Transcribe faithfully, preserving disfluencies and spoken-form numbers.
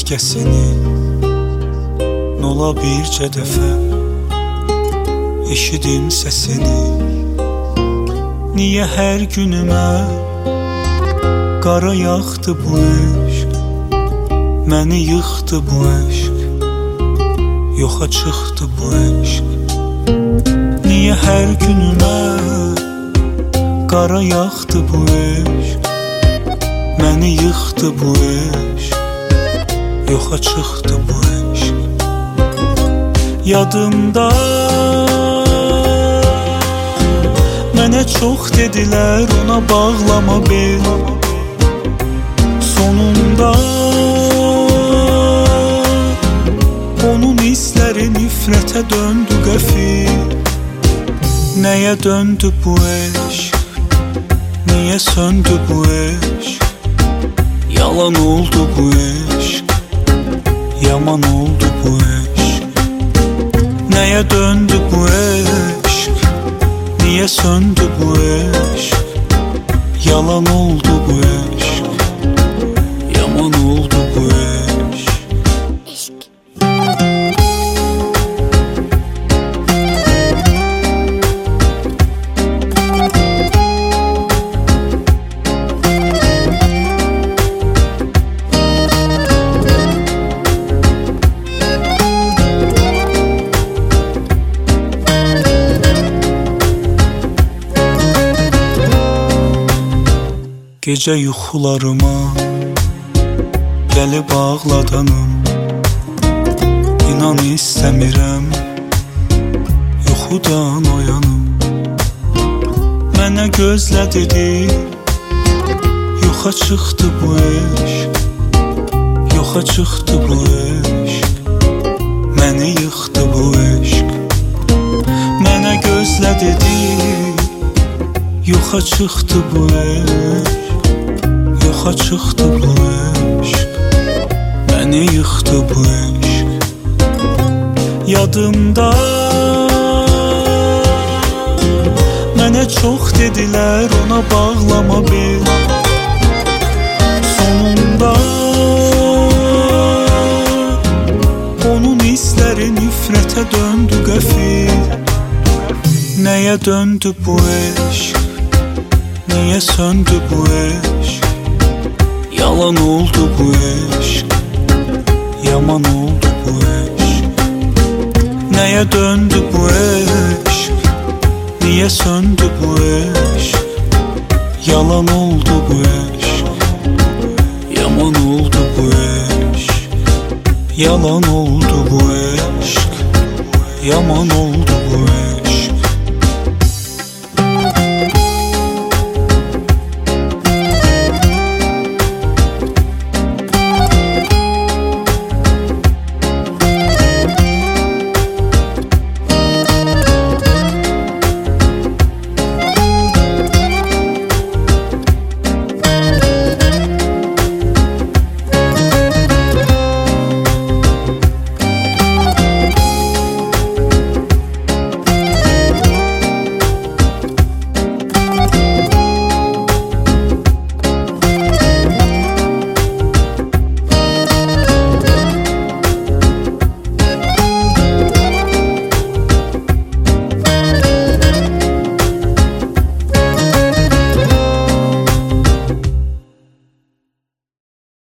özgəsini nola bircə dəfə eşidim səsini. Niyə hər günümə qara yaxdı bu eşq, məni yıxdı bu eşq, yoxa çıxdı bu eşq. Niyə hər günümə qara yaxdı bu eşq, məni yıxdı bu eşq, yoxa çıxdı bu eşq. Yadımda mənə çox dedilər, ona bağlama bel. Sonunda onun izləri nifrətə döndü qəfil. Nəyə döndü bu eşq, niyə söndü bu eşq, yalan oldu bu eşq, yaman oldu bu eşq. Nəyə döndü bu eşq, niyə söndü bu eşq, yalan oldu bu eşq, yaman oldu bu eşq. Gecə yuxularıma gəlib ağladanım, İnan istəmirəm yuxudan oyanım. Mənə gözlə dedi, yoxa çıxdı bu eşq, yoxa çıxdı bu eşq, məni yıxdı bu eşq. Mənə gözlə dedi, yoxa çıxdı bu eşq, yoxa çıxdı bu eşq, məni yıxdı bu eşq. Yadımda mənə çox dedilər, ona bağlama bel. Sonunda onun izləri nifrətə döndü qəfil. Nəyə döndü bu eşq, niyə söndü bu eşq, yalan oldu bu eşq, yaman oldu bu eşq. Nəyə döndü bu eşq, niyə söndü bu eşq, yalan oldu bu eşq, yaman oldu bu eşq, yalan oldu bu eşq, yaman oldu.